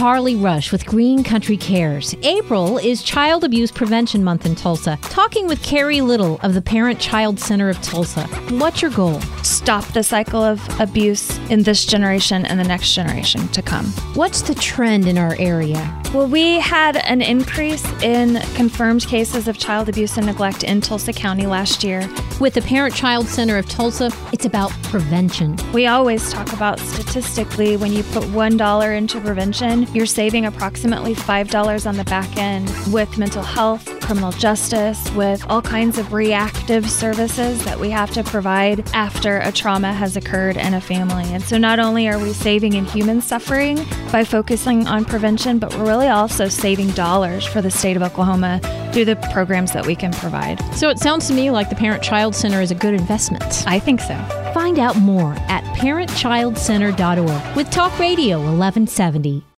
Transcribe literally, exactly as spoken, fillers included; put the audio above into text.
Carly Rush with Green Country Cares. April is Child Abuse Prevention Month in Tulsa. Talking with Carrie Little of the Parent Child Center of Tulsa. What's your goal? Stop the cycle of abuse in this generation and the next generation to come. What's the trend in our area? Well, we had an increase in confirmed cases of child abuse and neglect in Tulsa County last year. With the Parent Child Center of Tulsa, it's about prevention. We always talk about statistically, when you put one dollar into prevention, you're saving approximately five dollars on the back end with mental health, criminal justice, with all kinds of reactive services that we have to provide after a trauma has occurred in a family. And so not only are we saving in human suffering by focusing on prevention, but we're really also saving dollars for the state of Oklahoma through the programs that we can provide. So it sounds to me like the Parent Child Center is a good investment. I think so. Find out more at parent child center dot org with Talk Radio eleven seventy.